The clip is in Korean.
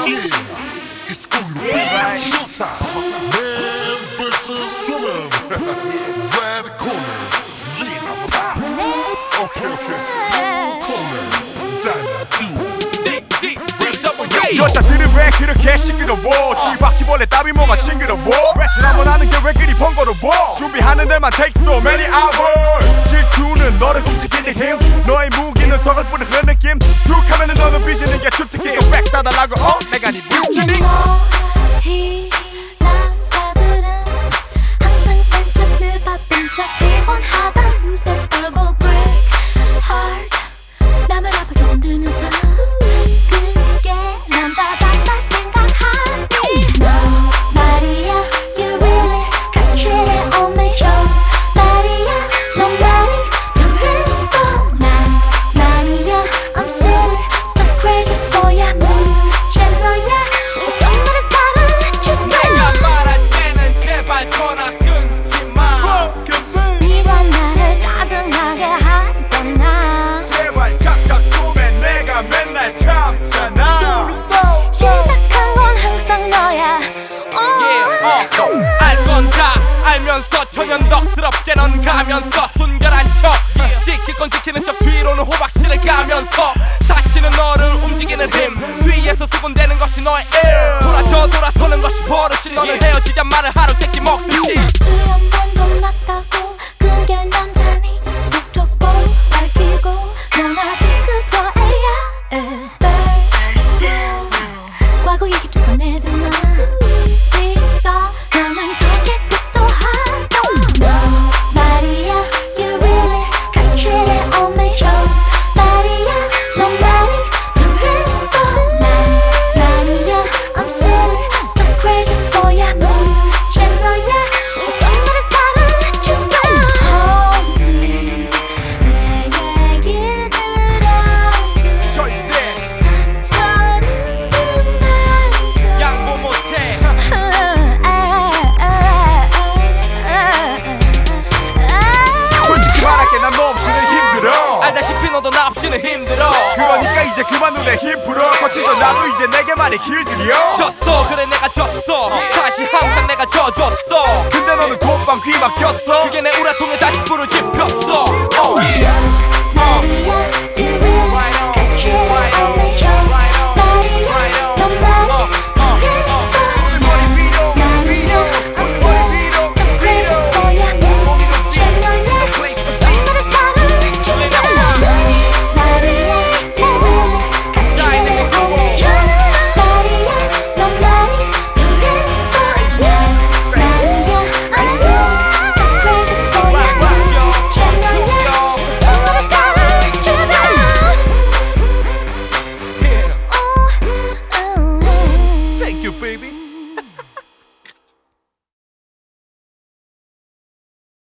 Yeah, it's going to be like showtime. Man versus woman. Right corner, Lena Pop. Okay. Corner, Dana 여자들은 왜 그렇게 시끄러워? 쥐바퀴벌레 따위 뭐가 징그러워? 랩을 한번 하는 게 왜 그리 번거로워? 준비하는 데만 take so many hours. 질투는 너를 움직이는 힘, 너의 무기는 서글프는 흐느낌. 툭하면은 너는 삐지는 게 주특기고 백 사달라고 내가 네 뮤지니. 이 남자들은 항상 산책을 바쁜 척 일본하다 요새 얼굴 break heart 남을 아프게 만들면서 그게 남자답다 생각하니 너 말이야 you really got cheated on me show 말이야 너 말이 너랬어 난 말이야 I'm silly so crazy for ya 문제너야 somebody's gotta let you down 내가 말할 때는 제발 전화 끊지 마. 네가 나를 짜증나게 하잖아 제발 착각 좀 해. 내가 맨날 참잖아. 시작한 건 항상 너야 알건 다 알면서 천연덕스럽게 넌 가면서 순결한 척 지킬 건 지키는 척 뒤로는 호박씨를 가면서 다치는 너를 움직이는 힘 뒤에서 수군대는 것이 너의 일 돌아져 돌아서는 것이 버릇이 너는 헤어지자 말을 하루 세끼 먹듯이 수염만 좀 났다고 그게 남자니 속적볼 밝히고 넌 아직 그저 애야 과거 얘기 좀 꺼내지마 씻어 너는 제게 뜻도 하고 너 말이야 you really got cheated on me show 말이야 너 말이 너랬어 난 말이야 I'm silly so crazy for ya 문제너야 somebody's gotta let you down homie 내 얘기 들어줘 절대 상처는 그만 줘 양보 못해 솔직히 말할게 난 너 없이는 힘들어. 알다시피 너도 나 없이는 힘들어 그러니까 이제 그만 눈에 힘 풀어. 거친 건 나도 이제 내게만의 길들여. 졌어 그래 내가 졌어 다시 항상 내가 져줬어 근데 너는 곧방 귀 막혔어. 그게 내 우라통에 다시 불을 지폈어 말이야 you really got cheated on me show 말이야 너 말이 너랬어 말이야 I'm silly so crazy for ya 문제너야 somebody's gotta let you down 말이야 you really got cheated on me show 말이야 너 말이 너랬어 말이야 I'm silly so crazy for ya 문제너야 somebody's gotta let you down Thank you, baby.